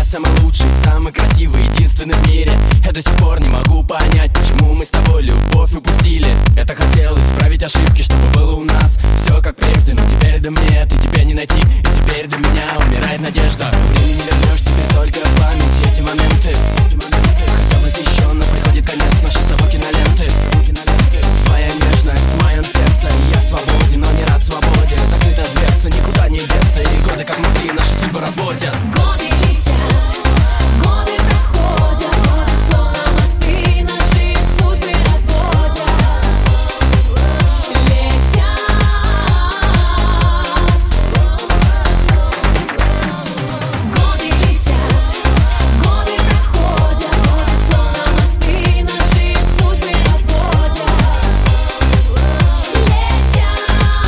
самый лучший, самый красивый, единственный в мире. Я до сих пор не могу понять, почему мы с тобой любовь упустили. Я так хотел исправить ошибки, чтобы было у нас все как прежде, но теперь до мне ты тебя не найти, и теперь для меня умирает надежда. Время не вернешь, тебе только в память эти моменты. Хотелось еще, но приходит конец нашей с тобой киноленты. Твоя нежность в моем сердце, я свободен, но не рад свободе. Закрыта дверца, никуда не деться, и годы как мосты наши судьбы разводят. Годы летят, годы проходят, годы словно мосты наши судьбы разводят. Летят. Годы летят, годы проходят, годы словно мосты наши судьбы разводят. Летят.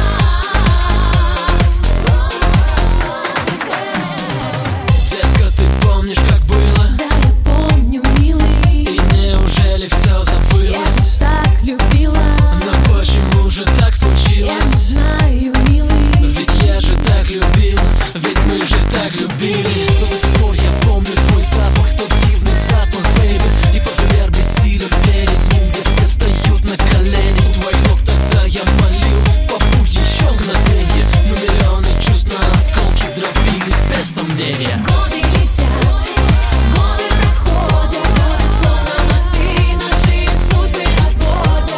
Детка, ты помнишь, как было? Да, я помню, милый, И неужели все я забылось? так любила. Но почему же так Я не случилось? знаю, милый. Ведь я же так любил, ведь мы же так любили. Но до сих пор я помню твой запах, тот дивный запах, бэйби. И поверь, бессилен перед ним, где все встают на колени. У твоих ног тогда я молил, побудь еще мгновенье. Но миллионы чувств на осколки дробились без сомнения. Годы летят, годы проходят, годы словно мосты наши судьбы разводят.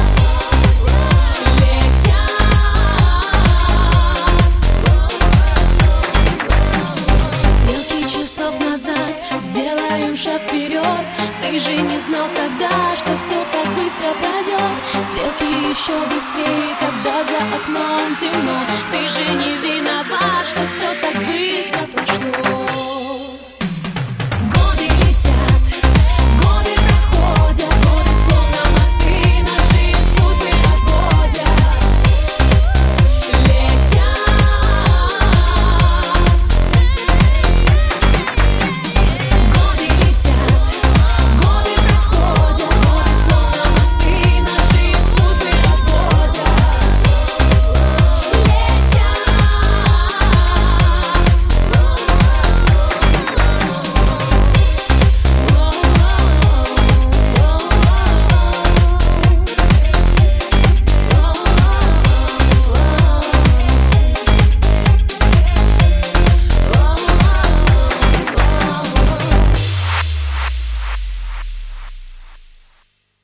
Летят. Стрелки часов назад, сделаем шаг вперед. Ты же не знал тогда, что все так быстро пройдет. Стрелки еще быстрее, когда за окном темно. Ты же не виноват, что все так быстро прошло.